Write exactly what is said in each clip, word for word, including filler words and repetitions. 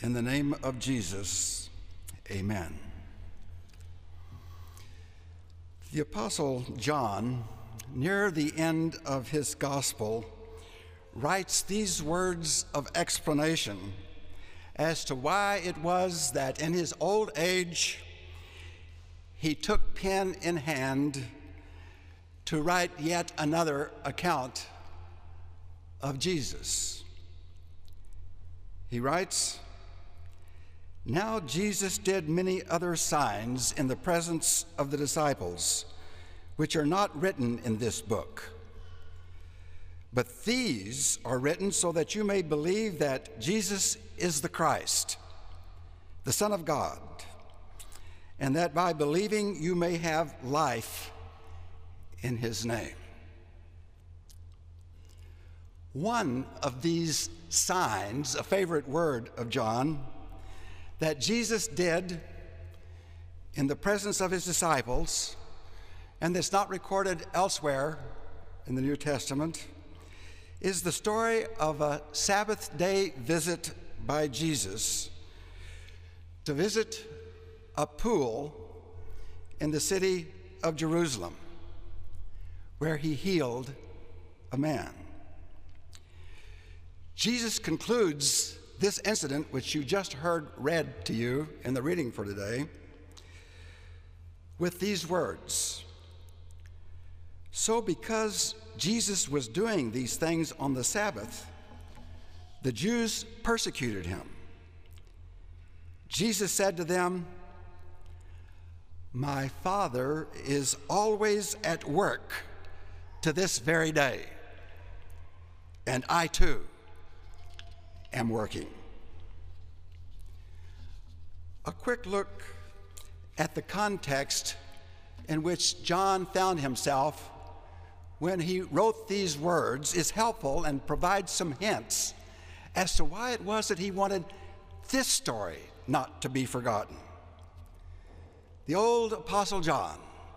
In the name of Jesus, amen. The Apostle John, near the end of his gospel, writes these words of explanation as to why it was that in his old age he took pen in hand to write yet another account of Jesus. He writes, "Now Jesus did many other signs in the presence of the disciples, which are not written in this book. But these are written so that you may believe that Jesus is the Christ, the Son of God, and that by believing you may have life in his name." One of these signs, a favorite word of John, that Jesus did in the presence of his disciples, and that's not recorded elsewhere in the New Testament, is the story of a Sabbath day visit by Jesus to visit a pool in the city of Jerusalem, where he healed a man. Jesus concludes this incident, which you just heard read to you in the reading for today, with these words: "So because Jesus was doing these things on the Sabbath, the Jews persecuted him. Jesus said to them, 'My Father is always at work to this very day, and I too am working.'" A quick look at the context in which John found himself when he wrote these words is helpful and provides some hints as to why it was that he wanted this story not to be forgotten. The old Apostle John,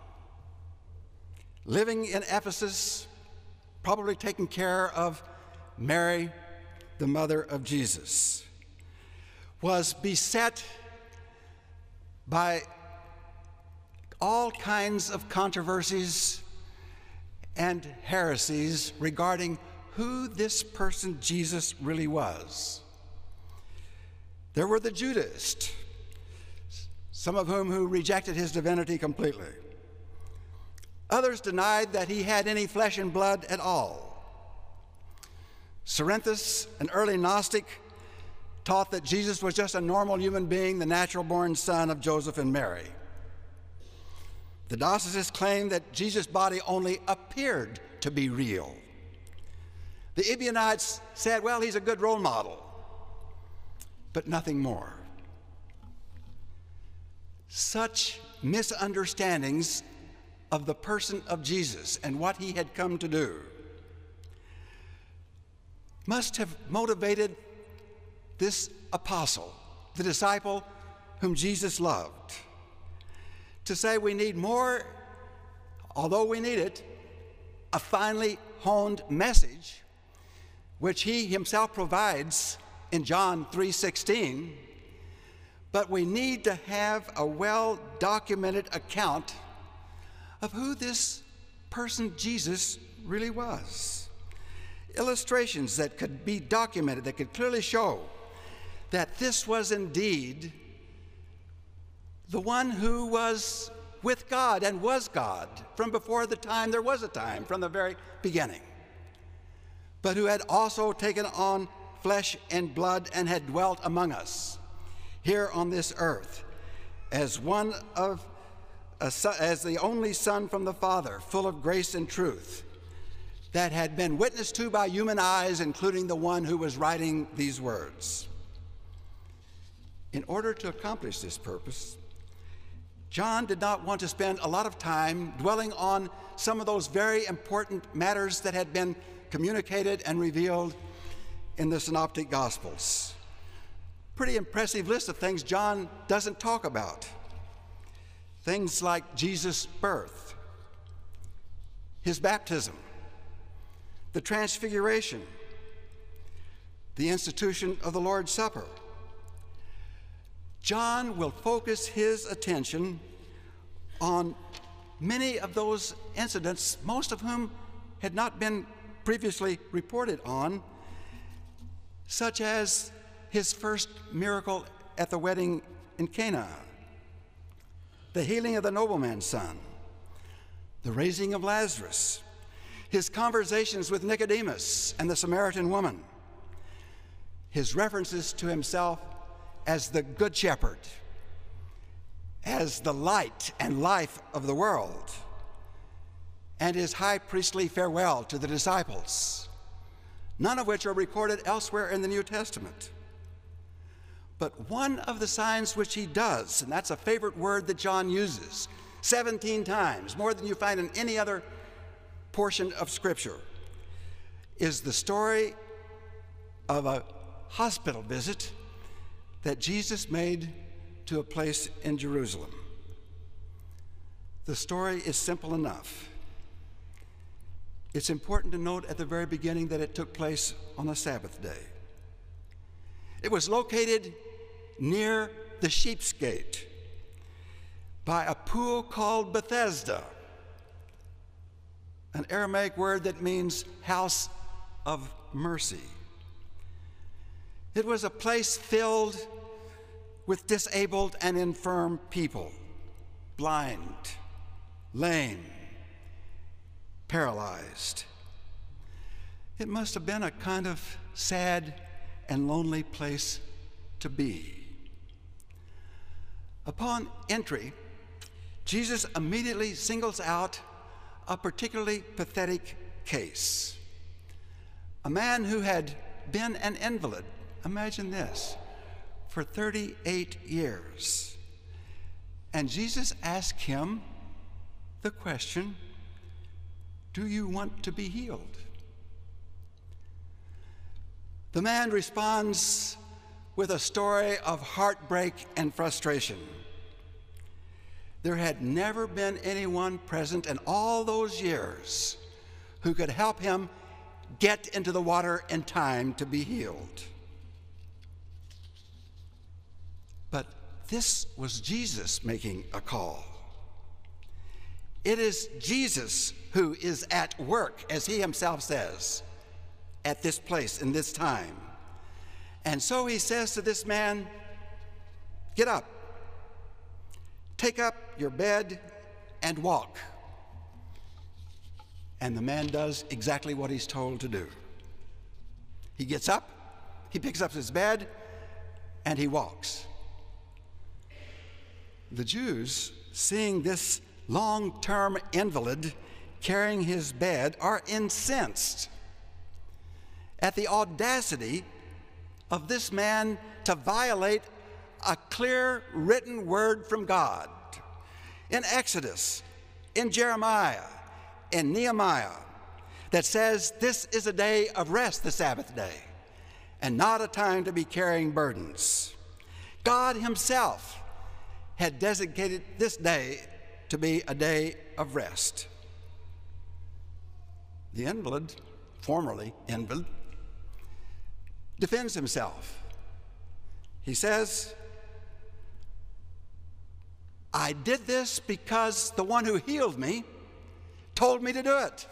living in Ephesus, probably taking care of Mary, the mother of Jesus, was beset by all kinds of controversies and heresies regarding who this person Jesus really was. There were the Judahists, some of whom who rejected his divinity completely. Others denied that he had any flesh and blood at all. Cerinthus, an early Gnostic, taught that Jesus was just a normal human being, the natural-born son of Joseph and Mary. The Docetists claimed that Jesus' body only appeared to be real. The Ebionites said, well, he's a good role model, but nothing more. Such misunderstandings of the person of Jesus and what he had come to do must have motivated this apostle, the disciple whom Jesus loved, to say we need more, although we need it, a finely honed message, which he himself provides in John three sixteen, but we need to have a well-documented account of who this person Jesus really was. Illustrations that could be documented, that could clearly show that this was indeed the one who was with God and was God from before the time there was a time, from the very beginning, but who had also taken on flesh and blood and had dwelt among us here on this earth as one of a son, as the only Son from the Father, full of grace and truth, that had been witnessed to by human eyes, including the one who was writing these words. In order to accomplish this purpose, John did not want to spend a lot of time dwelling on some of those very important matters that had been communicated and revealed in the Synoptic Gospels. Pretty impressive list of things John doesn't talk about. Things like Jesus' birth, his baptism, the transfiguration, the institution of the Lord's Supper, John will focus his attention on many of those incidents, most of whom had not been previously reported on, such as his first miracle at the wedding in Cana, the healing of the nobleman's son, the raising of Lazarus, his conversations with Nicodemus and the Samaritan woman, his references to himself as the Good Shepherd, as the light and life of the world, and his high priestly farewell to the disciples, none of which are recorded elsewhere in the New Testament. But one of the signs which he does, and that's a favorite word that John uses, seventeen times, more than you find in any other portion of Scripture, is the story of a hospital visit that Jesus made to a place in Jerusalem. The story is simple enough. It's important to note at the very beginning that it took place on a Sabbath day. It was located near the Sheep's Gate by a pool called Bethesda, an Aramaic word that means house of mercy. It was a place filled with disabled and infirm people, blind, lame, paralyzed. It must have been a kind of sad and lonely place to be. Upon entry, Jesus immediately singles out a particularly pathetic case. A man who had been an invalid, imagine this, for thirty-eight years. And Jesus asked him the question, "Do you want to be healed?" The man responds with a story of heartbreak and frustration. There had never been anyone present in all those years who could help him get into the water in time to be healed. But this was Jesus making a call. It is Jesus who is at work, as he himself says, at this place in this time. And so he says to this man, "Get up, take up your bed and walk." And the man does exactly what he's told to do. He gets up, he picks up his bed, and he walks. The Jews, seeing this long-term invalid carrying his bed, are incensed at the audacity of this man to violate a clear written word from God. In Exodus, in Jeremiah, in Nehemiah, that says this is a day of rest, the Sabbath day, and not a time to be carrying burdens. God himself had designated this day to be a day of rest. The invalid, formerly invalid, defends himself. He says, "I did this because the one who healed me told me to do it."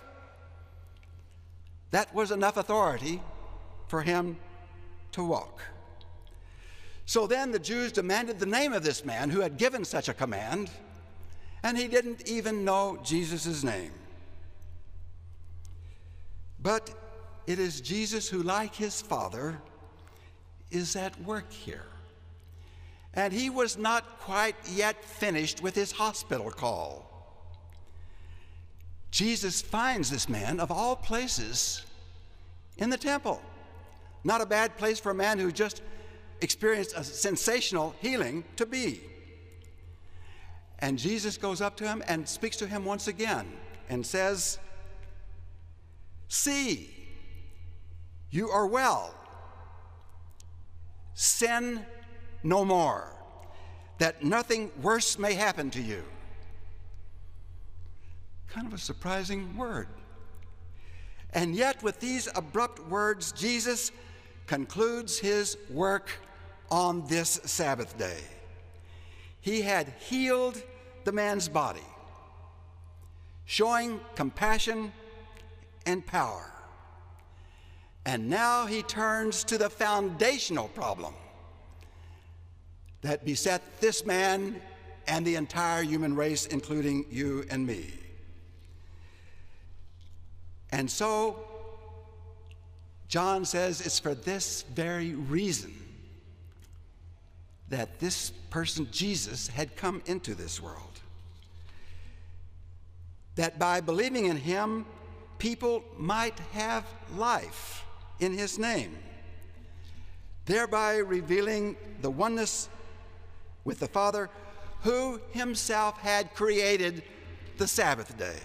That was enough authority for him to walk. So then the Jews demanded the name of this man who had given such a command, and he didn't even know Jesus' name. But it is Jesus who, like his Father, is at work here. And he was not quite yet finished with his hospital call. Jesus finds this man, of all places, in the temple. Not a bad place for a man who just experienced a sensational healing to be. And Jesus goes up to him and speaks to him once again and says, "See, you are well. Sin no more, that nothing worse may happen to you." Kind of a surprising word. And yet, with these abrupt words, Jesus concludes his work on this Sabbath day. he had healed the man's body, showing compassion and power. And now he turns to the foundational problem that beset this man and the entire human race, including you and me. And so, John says it's for this very reason that this person, Jesus, had come into this world. That by believing in him, people might have life in his name, thereby revealing the oneness with the Father, who himself had created the Sabbath day.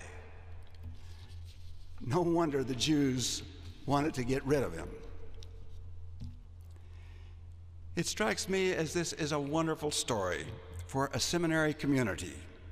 No wonder the Jews wanted to get rid of him. It strikes me as this is a wonderful story for a seminary community.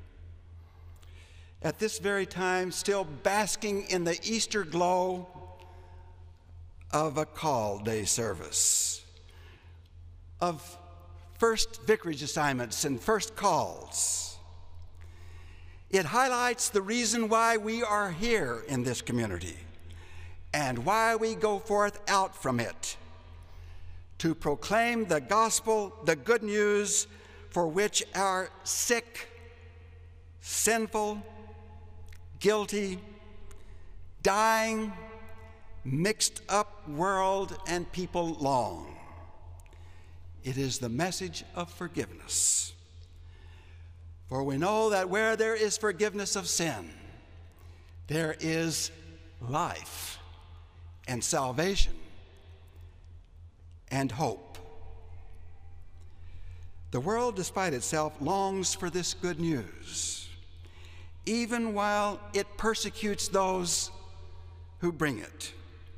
At this very time, still basking in the Easter glow of a call day service, of first vicarage assignments and first calls. It highlights the reason why we are here in this community and why we go forth out from it to proclaim the gospel, the good news for which our sick, sinful, guilty, dying, mixed up world and people long. It is the message of forgiveness. For we know that where there is forgiveness of sin, there is life and salvation and hope. The world, despite itself, longs for this good news, even while it persecutes those who bring it.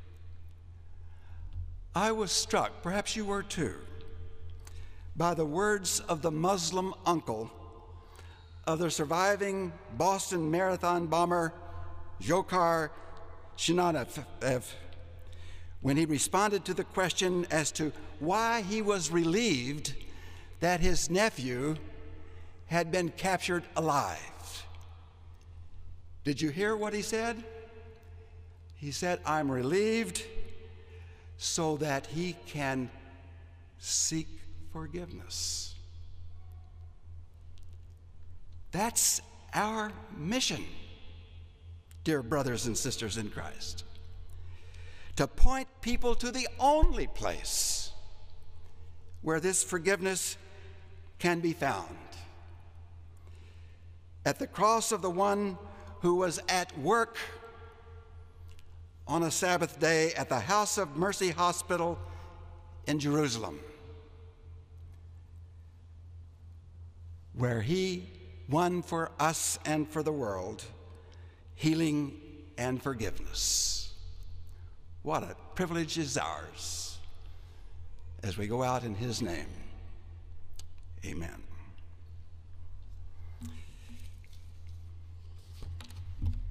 I was struck, perhaps you were too, by the words of the Muslim uncle of the surviving Boston Marathon bomber Dzhokhar Tsarnaev when he responded to the question as to why he was relieved that his nephew had been captured alive. Did you hear what he said? He said, "I'm relieved so that he can seek forgiveness." That's our mission, dear brothers and sisters in Christ, to point people to the only place where this forgiveness can be found. At the cross of the one who was at work on a Sabbath day at the House of Mercy Hospital in Jerusalem, where he won for us and for the world healing and forgiveness. What a privilege is ours as we go out in his name. Amen.